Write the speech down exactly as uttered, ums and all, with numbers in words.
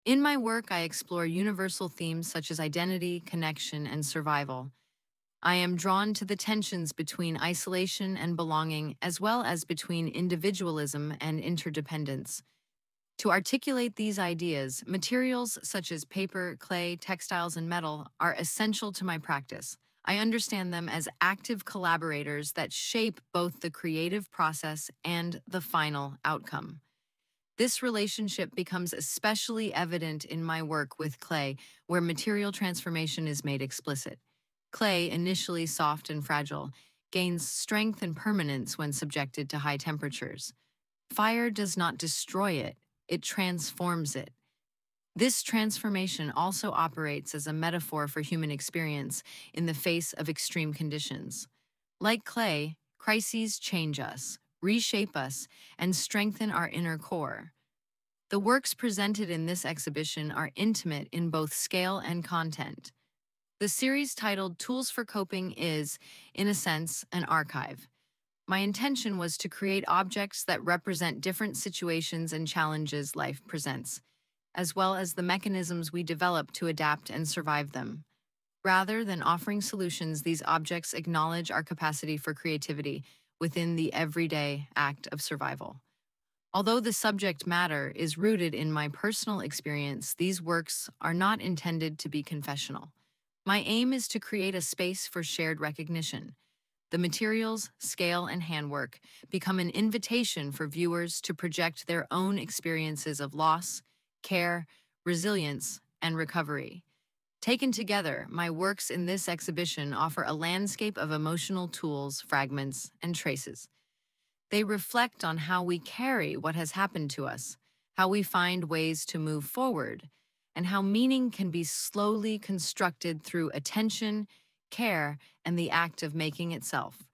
In my work, I explore universal themes such as identity, connection, and survival. I am drawn to the tensions between isolation and belonging, as well as between individualism and interdependence. To articulate these ideas, materials such as paper, clay, textiles, and metal are essential to my practice. I understand them as active collaborators that shape both the creative process and the final outcome. This relationship becomes especially evident in my work with clay, where material transformation is made explicit. Clay, initially soft and fragile, gains strength and permanence when subjected to high temperatures. Fire does not destroy it, it transforms it. This transformation also operates as a metaphor for human experience in the face of extreme conditions. Like clay, crises change us, reshape us, and strengthen our inner core. The works presented in this exhibition are intimate in both scale and content. The series titled Tools for Coping is, in a sense, an archive. My intention was to create objects that represent different situations and challenges life presents, as well as the mechanisms we develop to adapt and survive them. Rather than offering solutions, these objects acknowledge our capacity for creativity within the everyday act of survival. Although the subject matter is rooted in my personal experience, these works are not intended to be confessional. My aim is to create a space for shared recognition. The materials, scale, and handwork become an invitation for viewers to project their own experiences of loss, care, resilience, and recovery. Taken together, my works in this exhibition offer a landscape of emotional tools, fragments, and traces. They reflect on how we carry what has happened to us, how we find ways to move forward, and how meaning can be slowly constructed through attention, care, and the act of making itself.